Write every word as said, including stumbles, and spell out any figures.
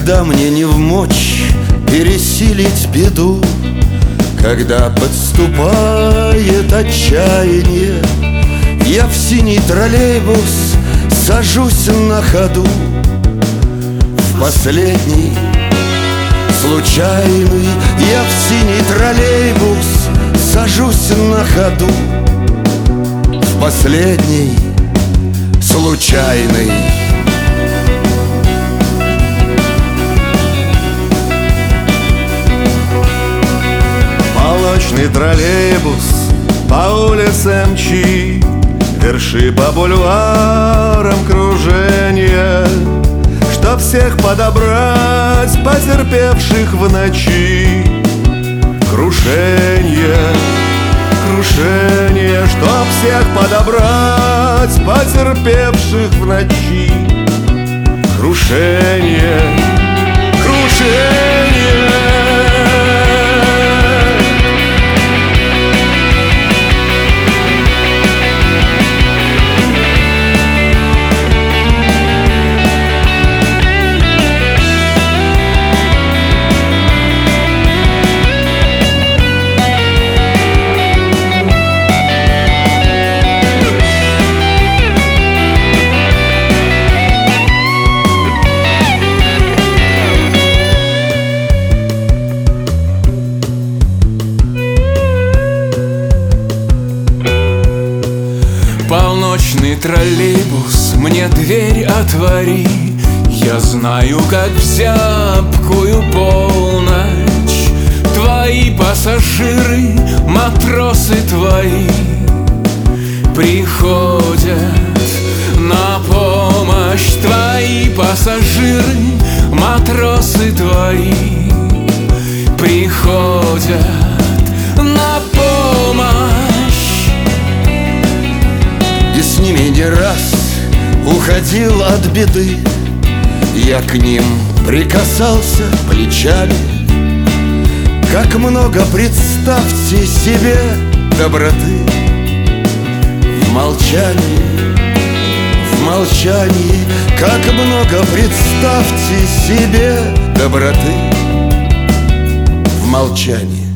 Когда мне не вмочь пересилить беду, когда подступает отчаяние, я в синий троллейбус сажусь на ходу. В последний случайный я в синий троллейбус сажусь на ходу. В последний случайный. Полночный троллейбус по улице мчит, верши по бульварам кружения, чтоб всех подобрать, потерпевших в ночи. Крушение, крушение, чтоб всех подобрать, потерпевших в ночи. Крушение, крушение. Полночный троллейбус, мне дверь отвори. Я знаю, как в зябкую полночь твои пассажиры, матросы твои, приходят на помощь. Твои пассажиры, матросы твои, приходят на помощь. И с ними не раз уходил от беды, я к ним прикасался плечами. Как много, представьте себе, доброты в молчании, в молчании. Как много, представьте себе, доброты в молчании.